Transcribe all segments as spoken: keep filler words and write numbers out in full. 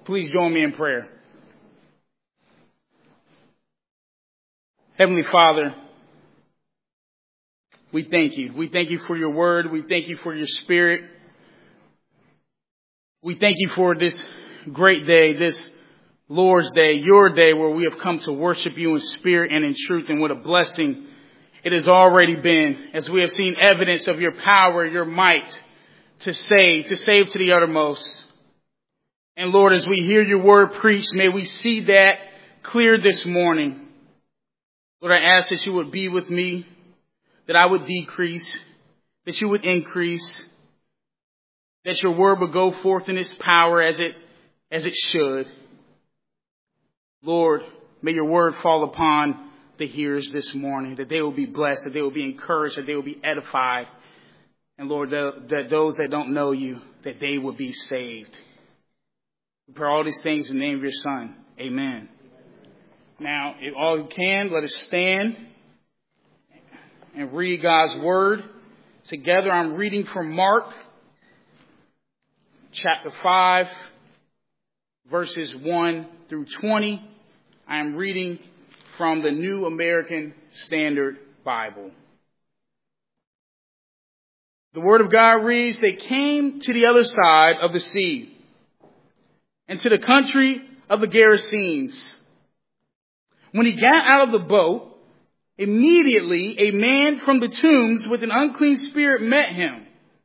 Please join me in prayer. Heavenly Father, we thank you. We thank you for your word. We thank you for your spirit. We thank you for this great day, this Lord's Day, your day, where we have come to worship you in spirit and in truth. And what a blessing it has already been, as we have seen evidence of your power, your might to save, to save to the uttermost. And Lord, as we hear your word preached, may we see that clear this morning. Lord, I ask that you would be with me, that I would decrease, that you would increase, that your word would go forth in its power as it, as it should. Lord, may your word fall upon the hearers this morning, that they will be blessed, that they will be encouraged, that they will be edified. And Lord, that, that those that don't know you, that they will be saved. We pray all these things in the name of your Son. Amen. Now, if all you can, let us stand and read God's word together. I'm reading from Mark chapter five, verses one through twenty. I am reading from the New American Standard Bible. The word of God reads, "They came to the other side of the sea, and to the country of the Gerasenes. When he got out of the boat, immediately a man from the tombs with an unclean spirit met him.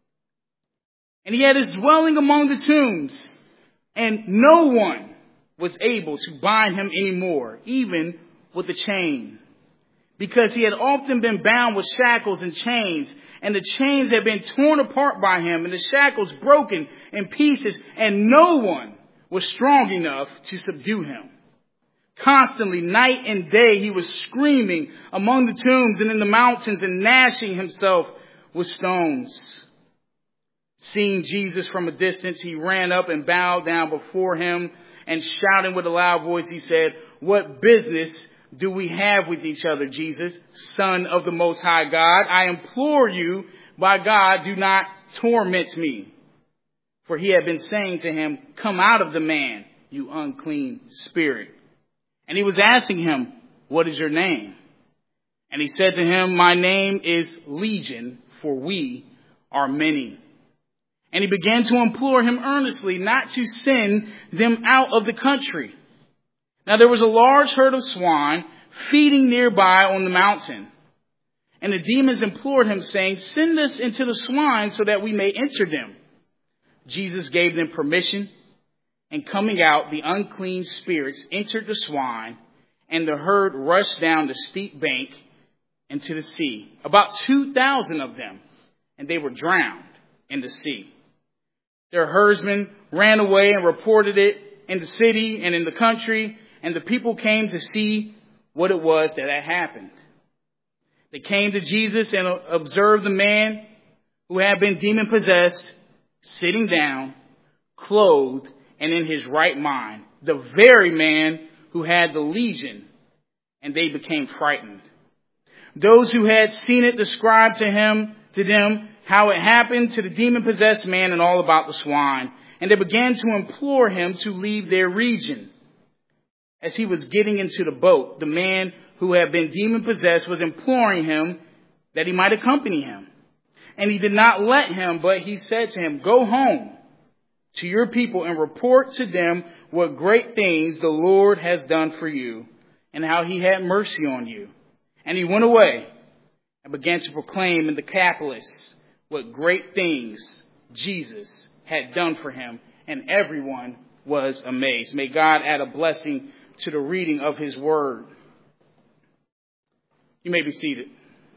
And he had his dwelling among the tombs, and no one was able to bind him anymore, even with a chain, because he had often been bound with shackles and chains, and the chains had been torn apart by him, and the shackles broken in pieces, and no one was strong enough to subdue him. Constantly, night and day, he was screaming among the tombs and in the mountains and gnashing himself with stones. Seeing Jesus from a distance, he ran up and bowed down before him, and shouting with a loud voice, he said, 'What business do we have with each other, Jesus, Son of the Most High God? I implore you, by God, do not torment me.' For he had been saying to him, 'Come out of the man, you unclean spirit.' And he was asking him, 'What is your name?' And he said to him, 'My name is Legion, for we are many.' And he began to implore him earnestly not to send them out of the country. Now there was a large herd of swine feeding nearby on the mountain. And the demons implored him, saying, 'Send us into the swine so that we may enter them.' Jesus gave them permission, and coming out, the unclean spirits entered the swine, and the herd rushed down the steep bank into the sea, about two thousand of them, and they were drowned in the sea. Their herdsmen ran away and reported it in the city and in the country, and the people came to see what it was that had happened. They came to Jesus and observed the man who had been demon-possessed, sitting down, clothed, and in his right mind, the very man who had the legion, and they became frightened. Those who had seen it described to him, to them, how it happened to the demon-possessed man and all about the swine, and they began to implore him to leave their region. As he was getting into the boat, the man who had been demon-possessed was imploring him that he might accompany him. And he did not let him, but he said to him, 'Go home to your people and report to them what great things the Lord has done for you, and how he had mercy on you.' And he went away and began to proclaim in the Decapolis what great things Jesus had done for him, and everyone was amazed." May God add a blessing to the reading of his word. You may be seated.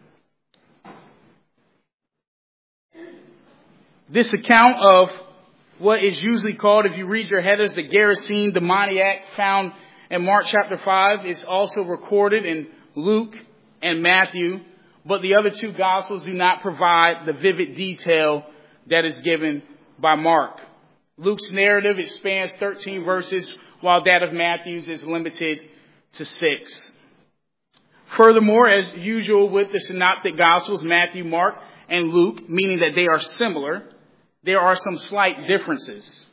This account of what is usually called, if you read your headers, the Gerasene demoniac found in Mark chapter five is also recorded in Luke and Matthew, but the other two Gospels do not provide the vivid detail that is given by Mark. Luke's narrative, it spans thirteen verses, while that of Matthew's is limited to six. Furthermore, as usual with the synoptic Gospels, Matthew, Mark, and Luke, meaning that they are similar, there are some slight differences.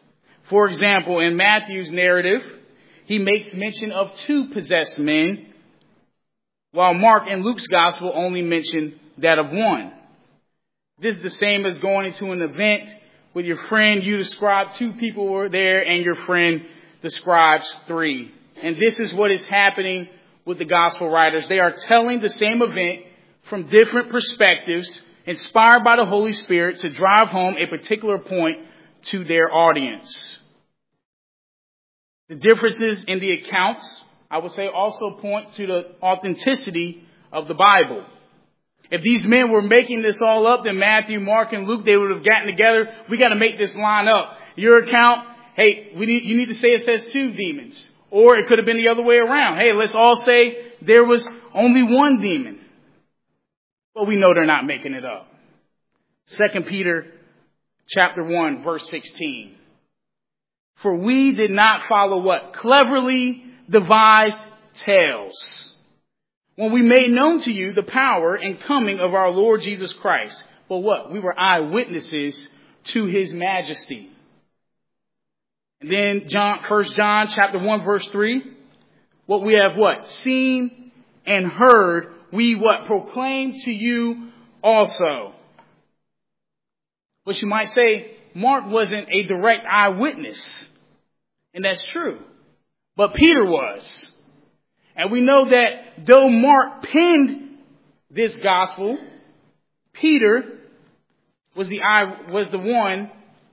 For example, in Matthew's narrative, he makes mention of two possessed men, while Mark and Luke's gospel only mention that of one. This is the same as going into an event with your friend. You describe two people were there and your friend describes three. And this is what is happening with the gospel writers. They are telling the same event from different perspectives, inspired by the Holy Spirit to drive home a particular point to their audience. The differences in the accounts, I would say, also point to the authenticity of the Bible. If these men were making this all up, then Matthew, Mark, and Luke, they would have gotten together. We got to make this line up. Your account, hey, we need, you need to say it says two demons. Or it could have been the other way around. Hey, let's all say there was only one demon. But we know they're not making it up. Second Peter chapter one, verse sixteen. For we did not follow what? Cleverly devised tales, when we made known to you the power and coming of our Lord Jesus Christ. But what? We were eyewitnesses to his majesty. And then John, First John chapter one, verse three. What we have what? Seen and heard, we what? Proclaim to you also. But you might say, Mark wasn't a direct eyewitness. And that's true. But Peter was. And we know that though Mark penned this gospel, Peter was the eye, was the one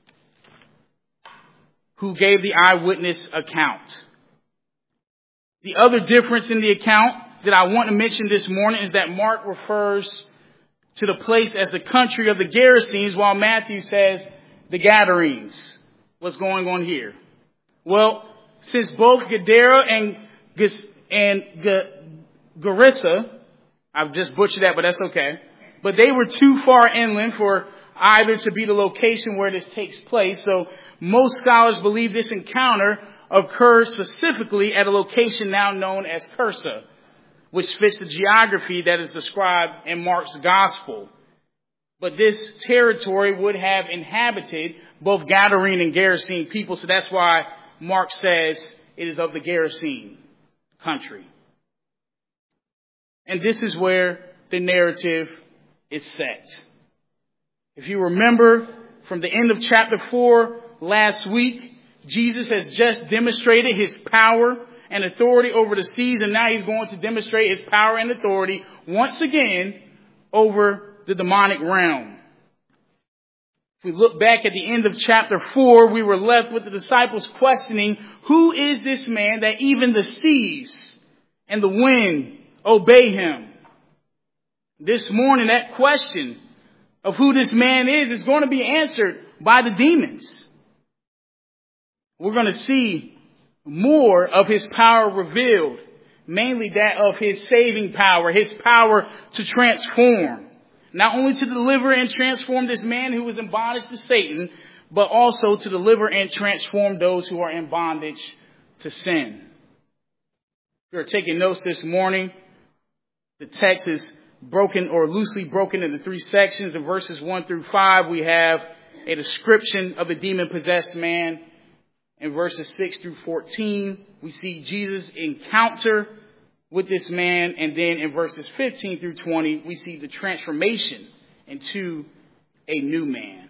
who gave the eyewitness account. The other difference in the account that I want to mention this morning is that Mark refers to the place as the country of the Gerasenes, while Matthew says the Gadarenes. What's going on here? Well, since both Gadara and Gas- and G- Gerasa, I've just butchered that, but that's okay. But they were too far inland for either to be the location where this takes place. So most scholars believe this encounter occurred specifically at a location now known as Cursa, which fits the geography that is described in Mark's gospel. But this territory would have inhabited both Gadarene and Gerasene people, so that's why Mark says it is of the Gerasene country. And this is where the narrative is set. If you remember from the end of chapter four last week, Jesus has just demonstrated his power and authority over the seas, and now he's going to demonstrate his power and authority once again over the demonic realm. If we look back at the end of chapter four, we were left with the disciples questioning, who is this man that even the seas and the wind obey him? This morning, that question of who this man is is going to be answered by the demons. We're going to see more of his power revealed, mainly that of his saving power, his power to transform. Not only to deliver and transform this man who was in bondage to Satan, but also to deliver and transform those who are in bondage to sin. If you're taking notes this morning, the text is broken or loosely broken into three sections. In verses one through five, we have a description of the demon-possessed man. In verses six through fourteen, we see Jesus' encounter with this man. And then in verses fifteen through twenty, we see the transformation into a new man.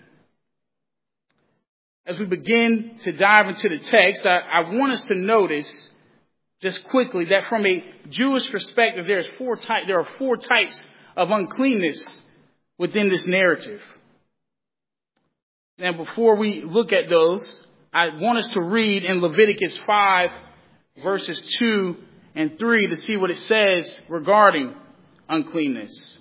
As we begin to dive into the text, I, I want us to notice just quickly that from a Jewish perspective, there's four type, there are four types of uncleanness within this narrative. Now, before we look at those, I want us to read in Leviticus five, verses two and three to see what it says regarding uncleanness.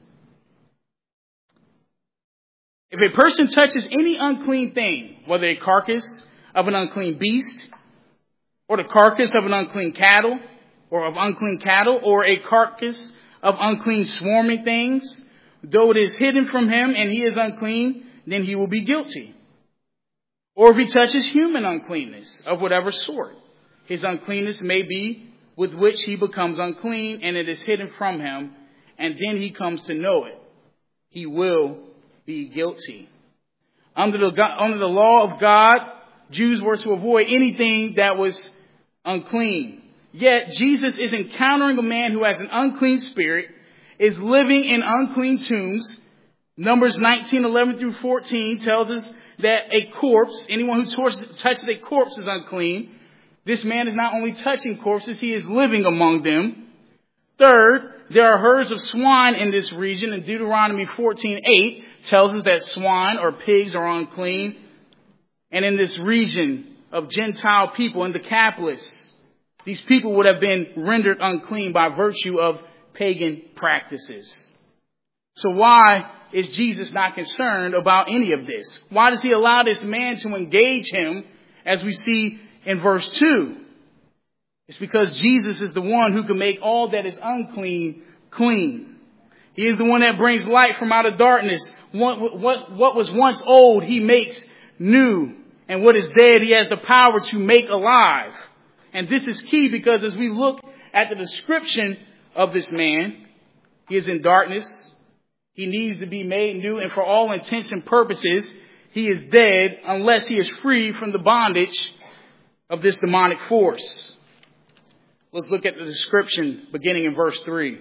If a person touches any unclean thing, whether a carcass of an unclean beast, or the carcass of an unclean cattle, or of unclean cattle, or a carcass of unclean swarming things, though it is hidden from him and he is unclean, then he will be guilty. Or if he touches human uncleanness of whatever sort, his uncleanness may be with which he becomes unclean, and it is hidden from him, and then he comes to know it. He will be guilty. Under the, under the law of God, Jews were to avoid anything that was unclean. Yet Jesus is encountering a man who has an unclean spirit, is living in unclean tombs. Numbers nineteen, eleven through fourteen tells us that a corpse, anyone who touches a corpse is unclean. This man is not only touching corpses, he is living among them. Third, there are herds of swine in this region, and Deuteronomy fourteen eight tells us that swine or pigs are unclean. And in this region of Gentile people, in the Decapolis, these people would have been rendered unclean by virtue of pagan practices. So why is Jesus not concerned about any of this? Why does he allow this man to engage him, as we see in verse two? It's because Jesus is the one who can make all that is unclean clean. He is the one that brings light from out of darkness. What, what, what was once old, he makes new. And what is dead, he has the power to make alive. And this is key because as we look at the description of this man, he is in darkness. He needs to be made new. And for all intents and purposes, he is dead unless he is free from the bondage of this demonic force. Let's look at the description beginning in verse three.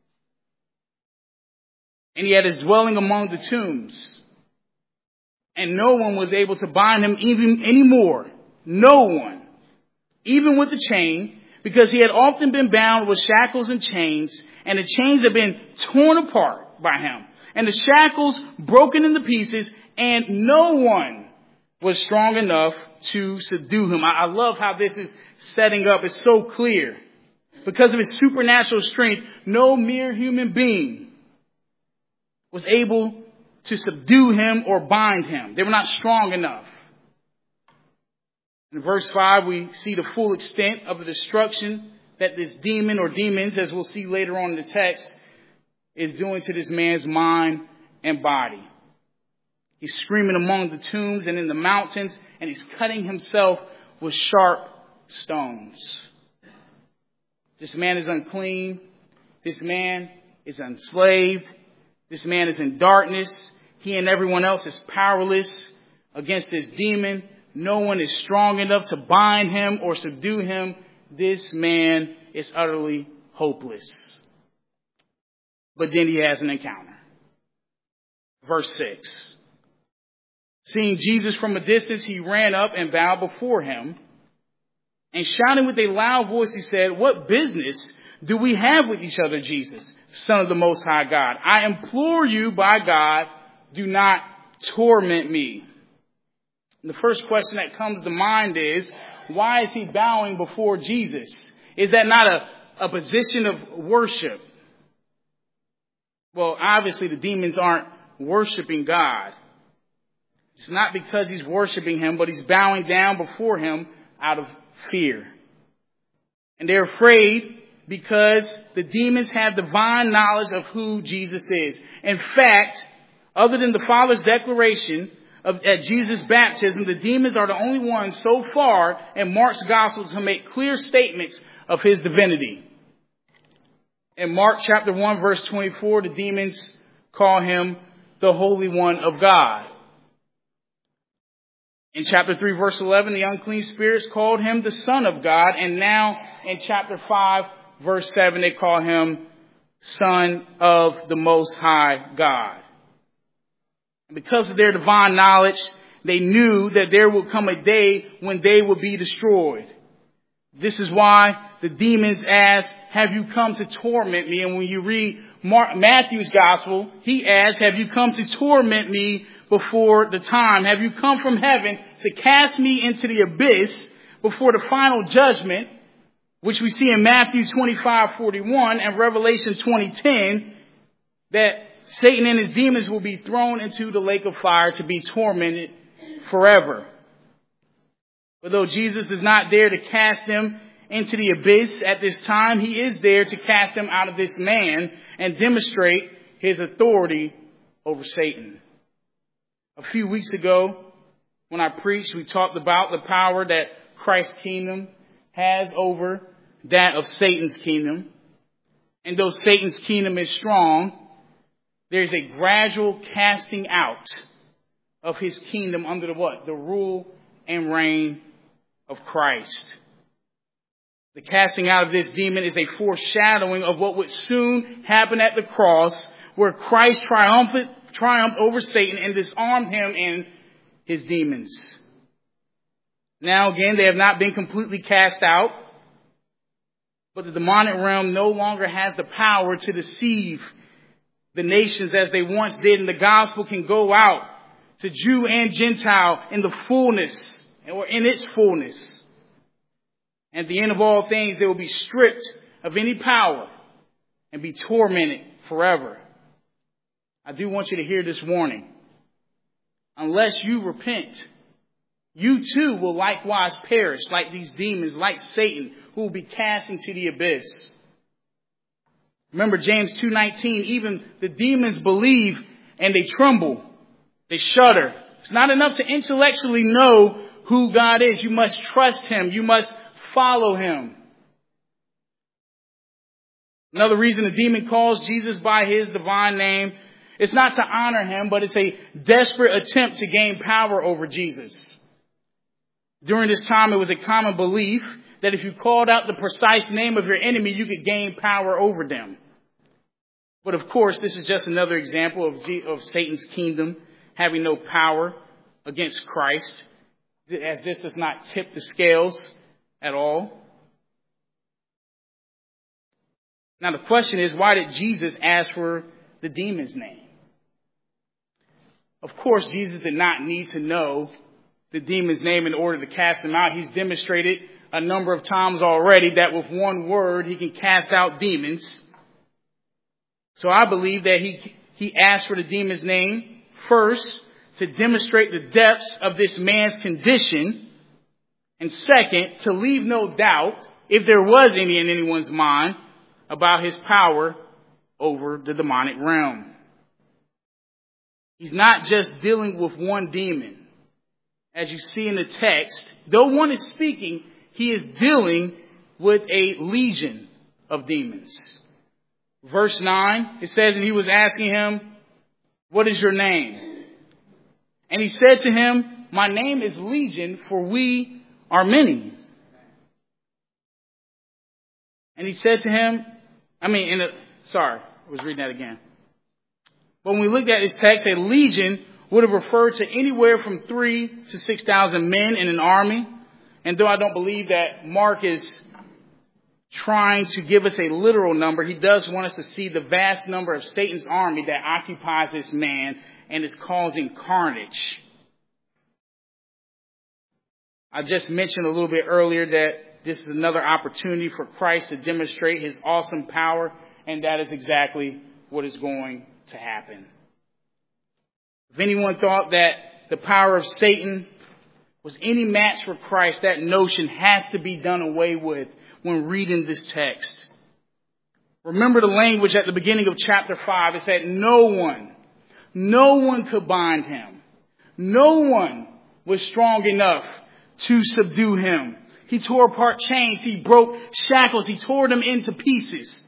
And he had his dwelling among the tombs, and no one was able to bind him even anymore. No one, even with a chain, because he had often been bound with shackles and chains, and the chains had been torn apart by him, and the shackles broken into pieces, and no one was strong enough to subdue him. I, I love how this is setting up. It's so clear. Because of his supernatural strength, no mere human being was able to subdue him or bind him. They were not strong enough. In verse five, we see the full extent of the destruction that this demon or demons, as we'll see later on in the text, is doing to this man's mind and body. He's screaming among the tombs and in the mountains, and he's cutting himself with sharp stones. This man is unclean. This man is enslaved. This man is in darkness. He and everyone else is powerless against this demon. No one is strong enough to bind him or subdue him. This man is utterly hopeless. But then he has an encounter. Verse six. Seeing Jesus from a distance, he ran up and bowed before him. And shouting with a loud voice, he said, "What business do we have with each other, Jesus, Son of the Most High God? I implore you by God, do not torment me." And the first question that comes to mind is, why is he bowing before Jesus? Is that not a, a position of worship? Well, obviously the demons aren't worshiping God. It's not because he's worshiping him, but he's bowing down before him out of fear. And they're afraid because the demons have divine knowledge of who Jesus is. In fact, other than the Father's declaration of, at Jesus' baptism, the demons are the only ones so far in Mark's Gospel to make clear statements of his divinity. In Mark chapter one, verse twenty-four, the demons call him the Holy One of God. In chapter three, verse eleven, the unclean spirits called him the Son of God. And now in chapter five, verse seven, they call him Son of the Most High God. And because of their divine knowledge, they knew that there would come a day when they would be destroyed. This is why the demons asked, "Have you come to torment me?" And when you read Mark, Matthew's gospel, he asked, "Have you come to torment me before the time? Have you come from heaven to cast me into the abyss before the final judgment?" Which we see in Matthew twenty-five forty-one and Revelation twenty ten, that Satan and his demons will be thrown into the lake of fire to be tormented forever. But though Jesus is not there to cast them into the abyss at this time, he is there to cast them out of this man and demonstrate his authority over Satan. A few weeks ago, when I preached, we talked about the power that Christ's kingdom has over that of Satan's kingdom. And though Satan's kingdom is strong, there's a gradual casting out of his kingdom under the what? The rule and reign of Christ. The casting out of this demon is a foreshadowing of what would soon happen at the cross, where Christ triumphed, triumphed over Satan and disarmed him and his demons. Now again, they have not been completely cast out, but the demonic realm no longer has the power to deceive the nations as they once did, and the gospel can go out to Jew and Gentile in the fullness, or in its fullness. At the end of all things, they will be stripped of any power and be tormented forever. I do want you to hear this warning. Unless you repent, you too will likewise perish like these demons, like Satan, who will be cast into the abyss. Remember James two nineteen, even the demons believe and they tremble. They shudder. It's not enough to intellectually know who God is. You must trust him. You must follow him. Another reason the demon calls Jesus by his divine name, it's not to honor him, but it's a desperate attempt to gain power over Jesus. During this time, it was a common belief that if you called out the precise name of your enemy, you could gain power over them. But of course, this is just another example of, G- of Satan's kingdom having no power against Christ, as this does not tip the scales at all. Now the question is, why did Jesus ask for the demon's name? Of course, Jesus did not need to know the demon's name in order to cast him out. He's demonstrated a number of times already that with one word he can cast out demons. So I believe that he he asked for the demon's name first to demonstrate the depths of this man's condition. And second, to leave no doubt, if there was any in anyone's mind, about his power over the demonic realm. He's not just dealing with one demon. As you see in the text, though one is speaking, he is dealing with a legion of demons. Verse nine, it says, and he was asking him, what is your name? And he said to him, my name is Legion, for we are many. And he said to him, I mean, in a, sorry, I was reading that again. But when we looked at this text, a legion would have referred to anywhere from three to six thousand men in an army. And though I don't believe that Mark is trying to give us a literal number, he does want us to see the vast number of Satan's army that occupies this man and is causing carnage. I just mentioned a little bit earlier that this is another opportunity for Christ to demonstrate his awesome power, and that is exactly what is going to happen. If anyone thought that the power of Satan was any match for Christ, that notion has to be done away with when reading this text. Remember the language at the beginning of chapter five. It said no one, no one could bind him. No one was strong enough to subdue him. He tore apart chains. He broke shackles. He tore them into pieces.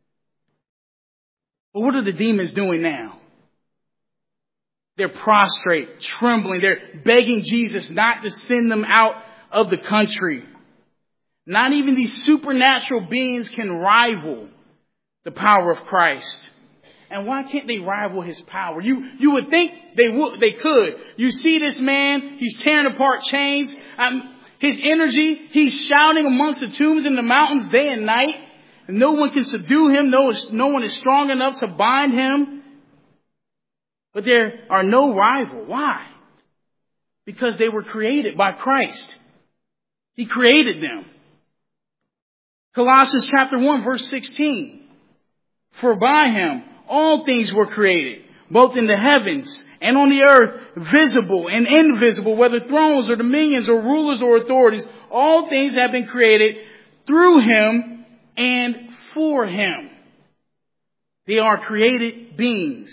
But what are the demons doing now? They're prostrate, trembling. They're begging Jesus not to send them out of the country. Not even these supernatural beings can rival the power of Christ. And why can't they rival his power? You you would think they would, they could. You see this man, he's tearing apart chains. Um, his energy, he's shouting amongst the tombs in the mountains day and night. And no one can subdue him. No, no one is strong enough to bind him. But there are no rival. Why? Because they were created by Christ. He created them. Colossians chapter one, verse sixteen. For by him all things were created, both in the heavens and on the earth, visible and invisible, whether thrones or dominions or rulers or authorities. All things have been created through him and for him. They are created beings.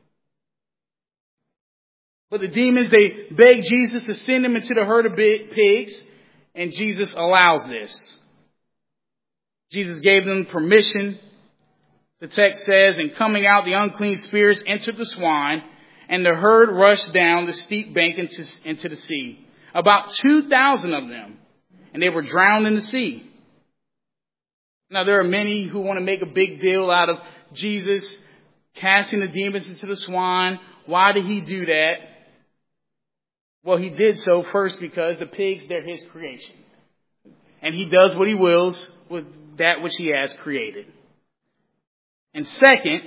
But the demons, they beg Jesus to send them into the herd of pigs, and Jesus allows this. Jesus gave them permission. The text says, and coming out, the unclean spirits entered the swine, and the herd rushed down the steep bank into, into the sea, about two thousand of them, and they were drowned in the sea. Now, there are many who want to make a big deal out of Jesus casting the demons into the swine. Why did he do that? Well, he did so first because the pigs, they're his creation. And he does what he wills with that which he has created. And second,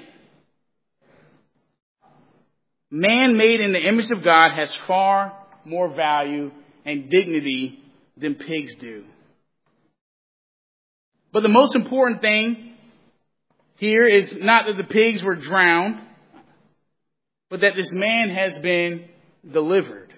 man made in the image of God has far more value and dignity than pigs do. But the most important thing here is not that the pigs were drowned, but that this man has been delivered.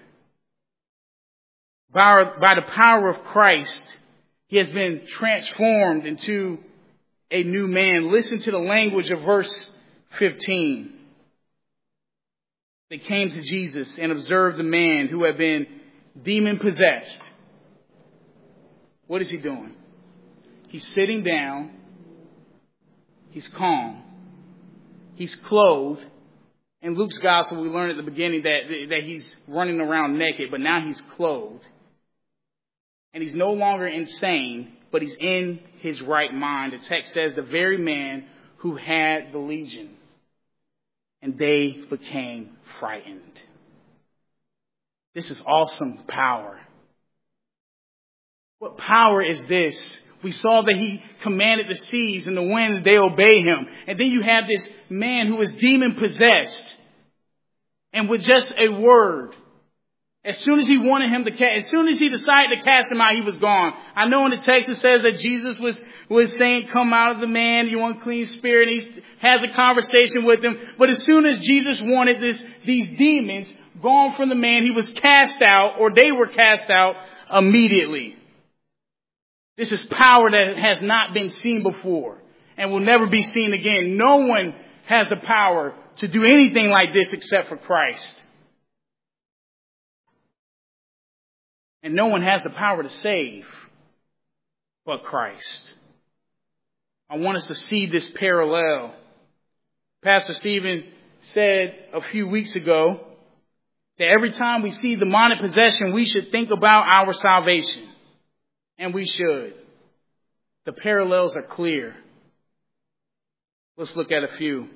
By, by the power of Christ, he has been transformed into a new man. Listen to the language of verse fifteen. They came to Jesus and observed the man who had been demon possessed. What is he doing? He's sitting down. He's calm. He's clothed. In Luke's gospel, we learned at the beginning that, that he's running around naked, but now he's clothed. And he's no longer insane, but he's in his right mind. The text says the very man who had the legion. And they became frightened. This is awesome power. What power is this? We saw that he commanded the seas and the winds, they obey him. And then you have this man who is demon possessed. And with just a word, as soon as he wanted him to cast, as soon as he decided to cast him out, he was gone. I know in the text it says that Jesus was, was saying, come out of the man, you unclean spirit. And he has a conversation with him. But as soon as Jesus wanted this, these demons gone from the man, he was cast out, or they were cast out immediately. This is power that has not been seen before and will never be seen again. No one has the power to do anything like this except for Christ. And no one has the power to save but Christ. I want us to see this parallel. Pastor Stephen said a few weeks ago that every time we see demonic possession, we should think about our salvation. And we should. The parallels are clear. Let's look at a few.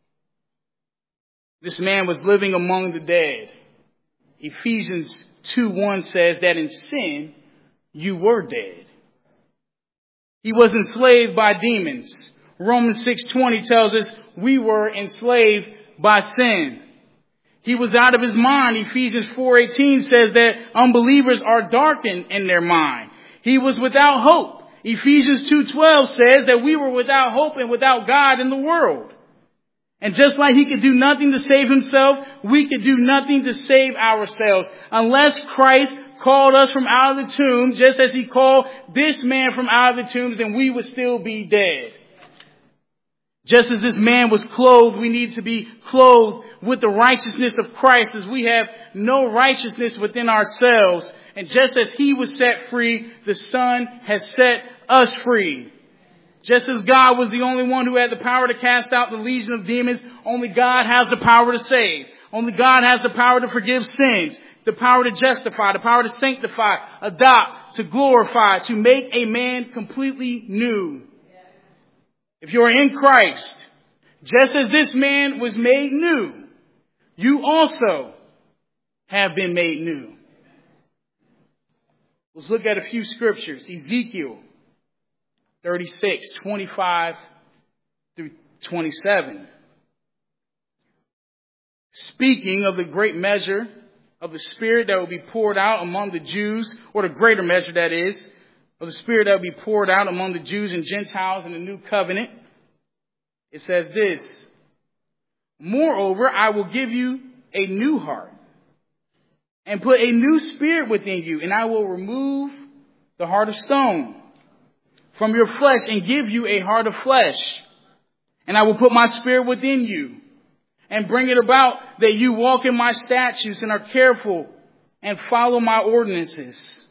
This man was living among the dead. Ephesians two one says that in sin, you were dead. He was enslaved by demons. Romans six twenty tells us we were enslaved by sin. He was out of his mind. Ephesians four eighteen says that unbelievers are darkened in their mind. He was without hope. Ephesians two twelve says that we were without hope and without God in the world. And just like he could do nothing to save himself, we could do nothing to save ourselves. Unless Christ called us from out of the tomb, just as he called this man from out of the tombs, then we would still be dead. Just as this man was clothed, we need to be clothed with the righteousness of Christ, as we have no righteousness within ourselves. And just as he was set free, the Son has set us free. Just as God was the only one who had the power to cast out the legion of demons, only God has the power to save. Only God has the power to forgive sins, the power to justify, the power to sanctify, adopt, to glorify, to make a man completely new. If you are in Christ, just as this man was made new, you also have been made new. Let's look at a few scriptures. Ezekiel thirty-six, twenty-five through twenty-seven. Speaking of the great measure of the Spirit that will be poured out among the Jews, or the greater measure that is, of the Spirit that will be poured out among the Jews and Gentiles in the new covenant, it says this: moreover, I will give you a new heart and put a new spirit within you, and I will remove the heart of stone from your flesh and give you a heart of flesh. And I will put my spirit within you and bring it about that you walk in my statutes and are careful and follow my ordinances.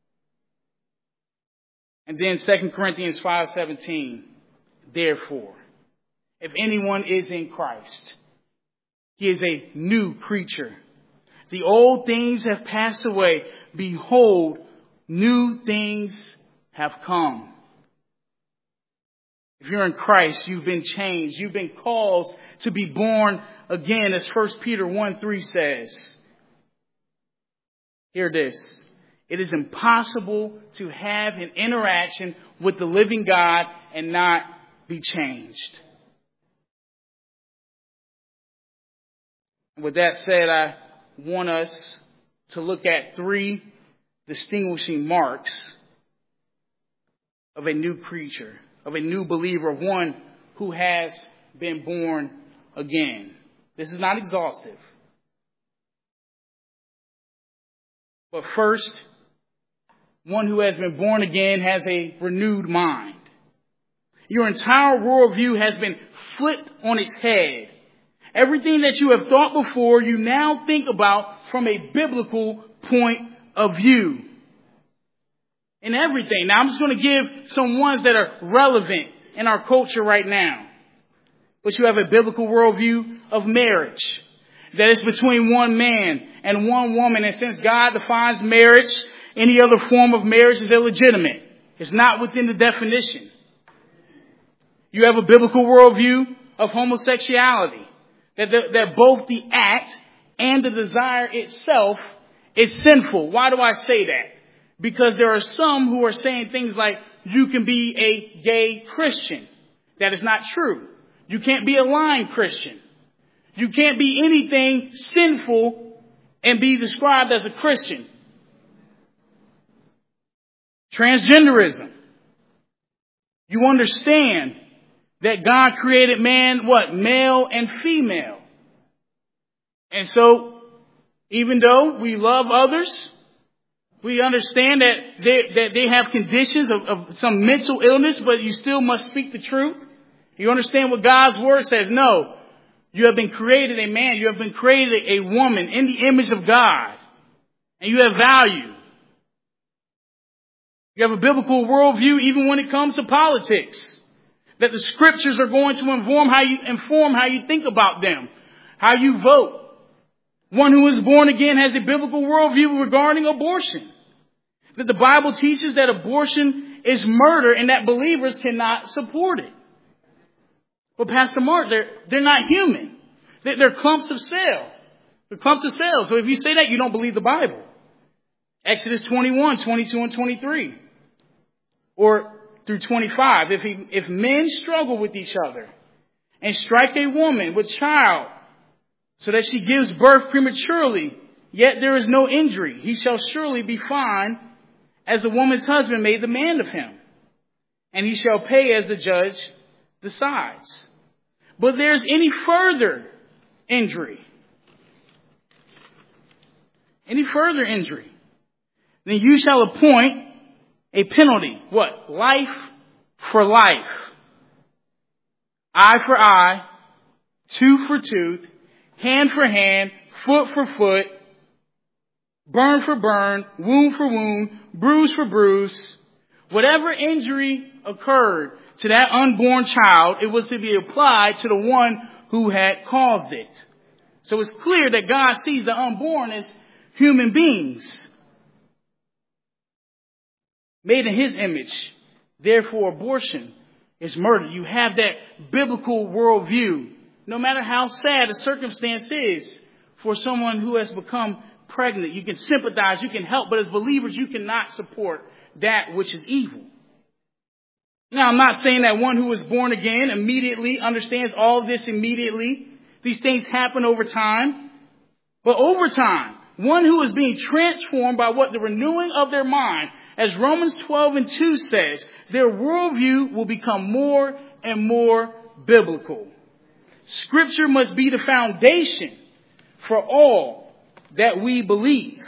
And then Second Corinthians five seventeen. Therefore, if anyone is in Christ, he is a new creature. The old things have passed away. Behold, new things have come. If you're in Christ, you've been changed. You've been called to be born again, as First Peter one three says. Hear this. It is impossible to have an interaction with the living God and not be changed. With that said, I want us to look at three distinguishing marks of a new creature, of a new believer, of one who has been born again. This is not exhaustive. But first, one who has been born again has a renewed mind. Your entire worldview has been flipped on its head. Everything that you have thought before, you now think about from a biblical point of view. In everything. Now, I'm just going to give some ones that are relevant in our culture right now. But you have a biblical worldview of marriage. That is between one man and one woman. And since God defines marriage, any other form of marriage is illegitimate. It's not within the definition. You have a biblical worldview of homosexuality. That, the, that both the act and the desire itself is sinful. Why do I say that? Because there are some who are saying things like, you can be a gay Christian. That is not true. You can't be a lying Christian. You can't be anything sinful and be described as a Christian. Transgenderism. You understand that God created man, what? Male and female. And so, even though we love others, we understand that they, that they have conditions of, of some mental illness, but you still must speak the truth. You understand what God's word says? No. You have been created a man. You have been created a woman in the image of God. And you have value. You have a biblical worldview even when it comes to politics. That the scriptures are going to inform how you inform how you think about them, how you vote. One who is born again has a biblical worldview regarding abortion. That the Bible teaches that abortion is murder and that believers cannot support it. But Pastor Mark, they're, they're not human. They're, they're clumps of cells. They're clumps of cells. So if you say that, you don't believe the Bible. Exodus twenty-one, twenty-two, and twenty-three. Or through twenty-five. If he, if men struggle with each other and strike a woman with child so that she gives birth prematurely, yet there is no injury, he shall surely be fined as the woman's husband made demand of him. And he shall pay as the judge decides. But there's any further injury, any further injury, then you shall appoint a penalty. What? Life for life. Eye for eye. Tooth for tooth. Hand for hand. Foot for foot. Burn for burn. Wound for wound. Bruise for bruise. Whatever injury occurred to that unborn child, it was to be applied to the one who had caused it. So it's clear that God sees the unborn as human beings, made in his image. Therefore, abortion is murder. You have that biblical worldview. No matter how sad the circumstance is for someone who has become pregnant, you can sympathize, you can help, but as believers, you cannot support that which is evil. Now, I'm not saying that one who is born again immediately understands all of this immediately. These things happen over time. But over time, one who is being transformed by what the renewing of their mind, as Romans twelve and two says, their worldview will become more and more biblical. Scripture must be the foundation for all that we believe.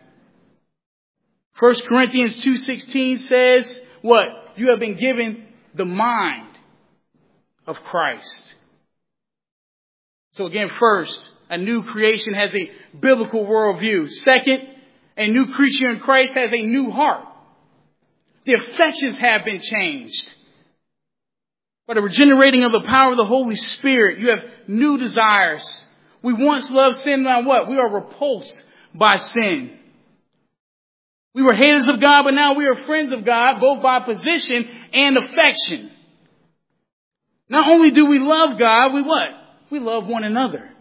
First Corinthians two sixteen says, what? You have been given the mind of Christ. So again, first, a new creation has a biblical worldview. Second, a new creature in Christ has a new heart. The affections have been changed. By the regenerating of the power of the Holy Spirit, you have new desires. We once loved sin by what? We are repulsed by sin. We were haters of God, but now we are friends of God, both by position and affection. Not only do we love God, we what? We love one another.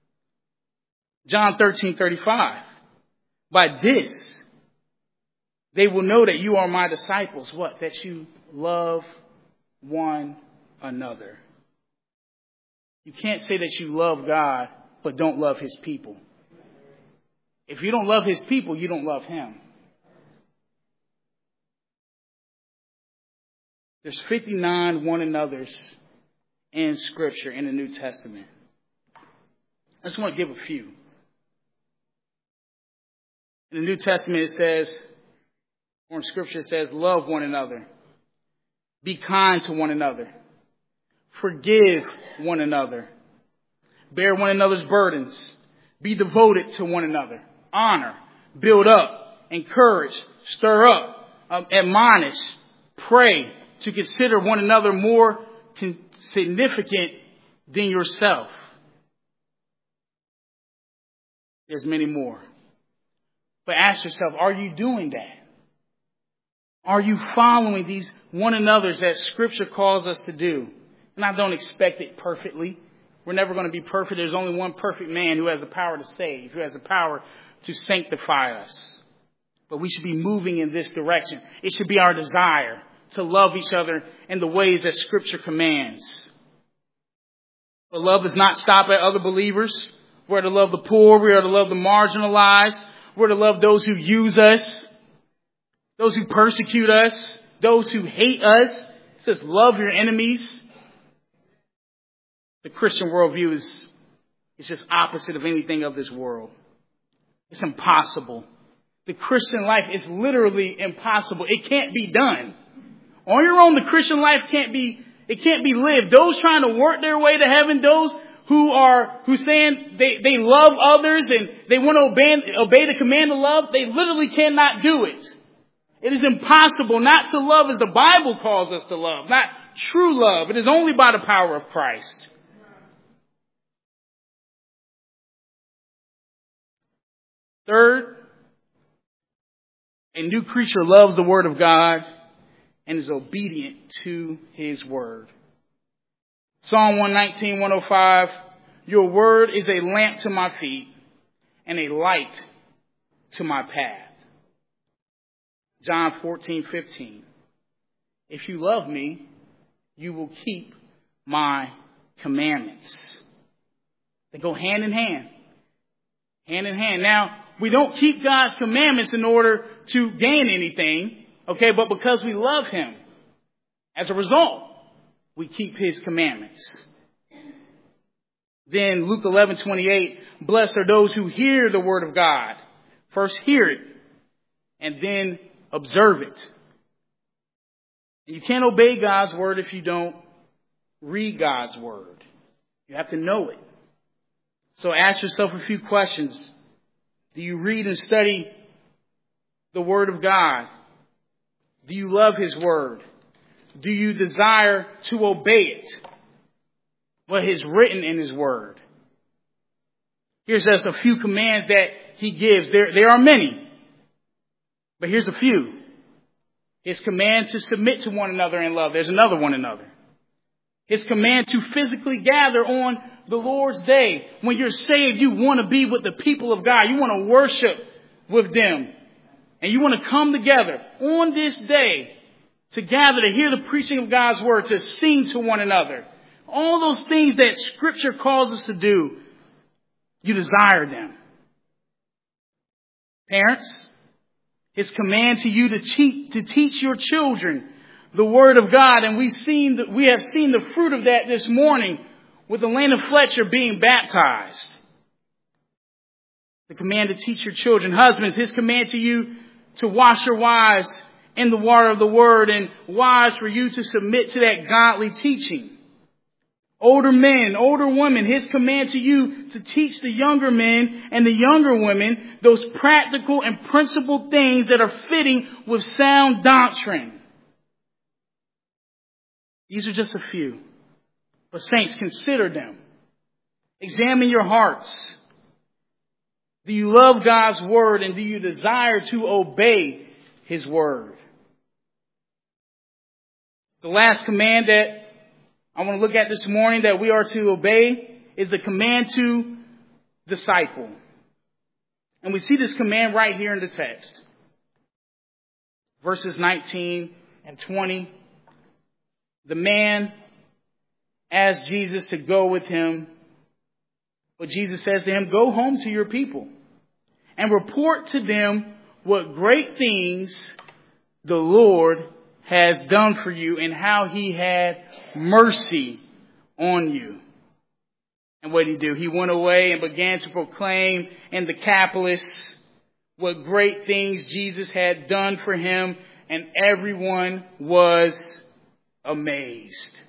John thirteen thirty-five. By this, they will know that you are my disciples. What? That you love one another. You can't say that you love God, but don't love his people. If you don't love his people, you don't love him. There's fifty-nine one another's in Scripture in the New Testament. I just want to give a few. In the New Testament it says, or in Scripture it says, love one another. Be kind to one another. Forgive one another. Bear one another's burdens. Be devoted to one another. Honor. Build up. Encourage. Stir up. Um, admonish. Pray. To consider one another more con- significant than yourself. There's many more. But ask yourself, are you doing that? Are you following these one another's that Scripture calls us to do? And I don't expect it perfectly. We're never going to be perfect. There's only one perfect man who has the power to save, who has the power to sanctify us. But we should be moving in this direction. It should be our desire to love each other in the ways that Scripture commands. But love does not stop at other believers. We're to love the poor. We are to love the marginalized. We're to love those who use us, those who persecute us, those who hate us. It says love your enemies. The Christian worldview is, is just opposite of anything of this world. It's impossible. The Christian life is literally impossible. It can't be done. On your own, the Christian life can't be, it can't be lived. Those trying to work their way to heaven, those who are, who saying they, they love others and they want to obey, obey the command of love, they literally cannot do it. It is impossible not to love as the Bible calls us to love, not true love. It is only by the power of Christ. Third, a new creature loves the Word of God and is obedient to his word. Psalm one nineteen, one oh five, your word is a lamp to my feet and a light to my path. John fourteen, fifteen, if you love me, you will keep my commandments. They go hand in hand. Hand in hand. Now, we don't keep God's commandments in order to gain anything. Okay, but because we love him, as a result, we keep his commandments. Then Luke eleven twenty-eight, blessed are those who hear the word of God. First hear it and then observe it. And you can't obey God's word if you don't read God's word. You have to know it. So ask yourself a few questions. Do you read and study the word of God? Do you love his word? Do you desire to obey it? What is written in his word? Here's just a few commands that he gives. There, there are many, but here's a few. His command to submit to one another in love. There's another one another. His command to physically gather on the Lord's day. When you're saved, you want to be with the people of God. You want to worship with them. And you want to come together on this day to gather to hear the preaching of God's word, to sing to one another. All those things that Scripture calls us to do, you desire them. Parents, his command to you to teach, to teach your children the word of God. And we've seen that, we have seen the fruit of that this morning with Elena Fletcher being baptized. The command to teach your children. Husbands, his command to you to wash your wives in the water of the word, and wives for you to submit to that godly teaching. Older men, older women, his command to you to teach the younger men and the younger women those practical and principled things that are fitting with sound doctrine. These are just a few. But saints, consider them. Examine your hearts. Do you love God's word, and do you desire to obey his word? The last command that I want to look at this morning that we are to obey is the command to disciple. And we see this command right here in the text. Verses nineteen and twenty. The man asked Jesus to go with him. But Jesus says to him, go home to your people and report to them what great things the Lord has done for you and how he had mercy on you. And what did he do? He went away and began to proclaim in the Decapolis what great things Jesus had done for him, and everyone was amazed.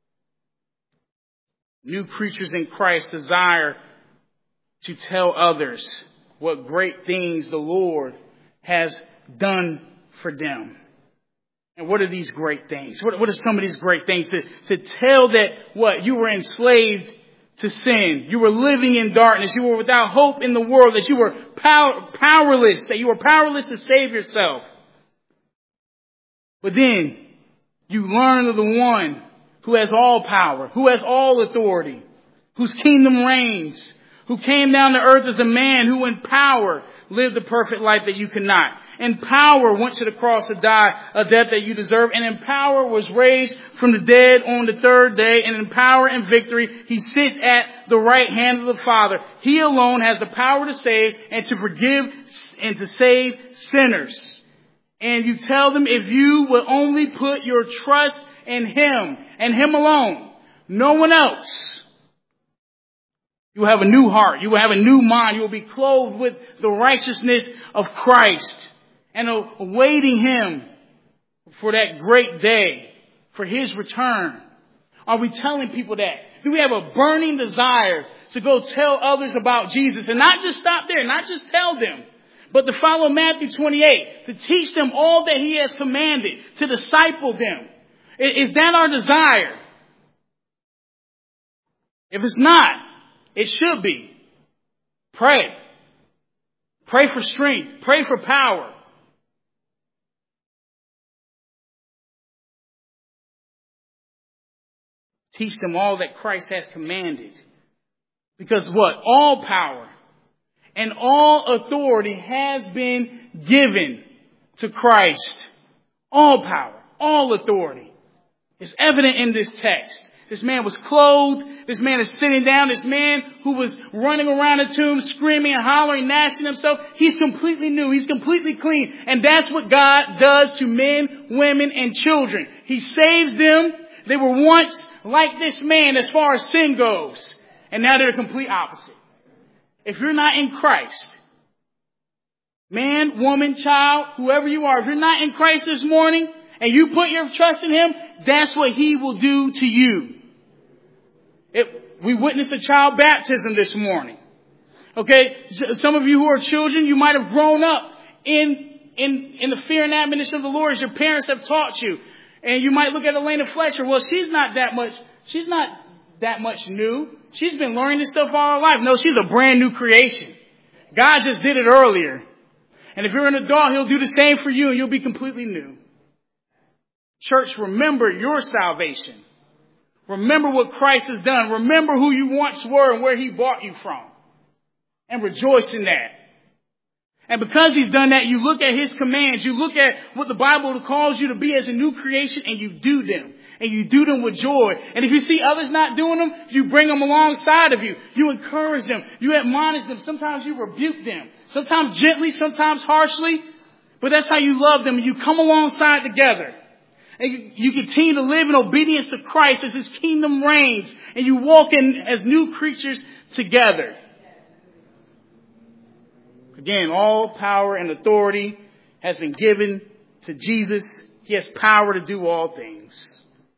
New creatures in Christ desire to tell others what great things the Lord has done for them. And what are these great things? What, what are some of these great things? To, to tell that what? You were enslaved to sin. You were living in darkness. You were without hope in the world. That you were power, powerless. That you were powerless to save yourself. But then you learn of the one who has all power, who has all authority, whose kingdom reigns, who came down to earth as a man who in power lived the perfect life that you cannot. In power went to the cross to die a death that you deserve. And in power was raised from the dead on the third day. And in power and victory, he sits at the right hand of the Father. He alone has the power to save and to forgive and to save sinners. And you tell them, if you will only put your trust in him and him alone, no one else, you will have a new heart. You will have a new mind. You will be clothed with the righteousness of Christ and awaiting him for that great day, for his return. Are we telling people that? Do we have a burning desire to go tell others about Jesus and not just stop there, not just tell them, but to follow Matthew twenty-eight, to teach them all that he has commanded, to disciple them? Is that our desire? If it's not, it should be. Pray. Pray for strength. Pray for power. Teach them all that Christ has commanded. Because what? All power and all authority has been given to Christ. All power, all authority. It's evident in this text. This man was clothed. This man is sitting down. This man who was running around the tomb, screaming and hollering, gnashing himself. He's completely new. He's completely clean. And that's what God does to men, women, and children. He saves them. They were once like this man as far as sin goes. And now they're the complete opposite. If you're not in Christ, man, woman, child, whoever you are, if you're not in Christ this morning and you put your trust in him, that's what he will do to you. It, we witnessed a child baptism this morning. Okay, some of you who are children, you might have grown up in, in, in the fear and admonition of the Lord as your parents have taught you. And you might look at Elena Fletcher. Well, she's not that much, she's not that much new. She's been learning this stuff all her life. No, she's a brand new creation. God just did it earlier. And if you're an adult, he'll do the same for you and you'll be completely new. Church, remember your salvation. Remember what Christ has done. Remember who you once were and where he bought you from. And rejoice in that. And because he's done that, you look at his commands. You look at what the Bible calls you to be as a new creation and you do them. And you do them with joy. And if you see others not doing them, you bring them alongside of you. You encourage them. You admonish them. Sometimes you rebuke them. Sometimes gently, sometimes harshly. But that's how you love them. And you come alongside together. And you, you continue to live in obedience to Christ as his kingdom reigns. And you walk in as new creatures together. Again, all power and authority has been given to Jesus. He has power to do all things.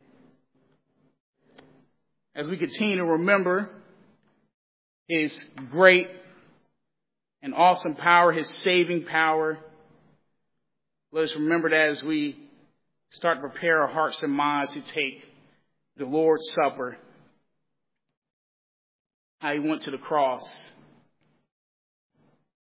As we continue to remember his great and awesome power, his saving power, let us remember that as we start to prepare our hearts and minds to take the Lord's Supper, how he went to the cross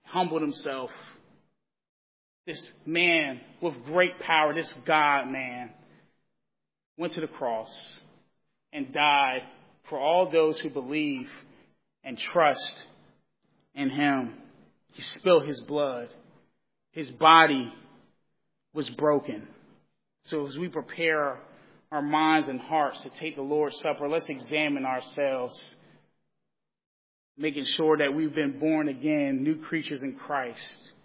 humbled himself. This man with great power, this God man, went to the cross and died for all those who believe and trust in him. He spilled his blood. His body was broken. So as we prepare our minds and hearts to take the Lord's Supper, let's examine ourselves, making sure that we've been born again, new creatures in Christ.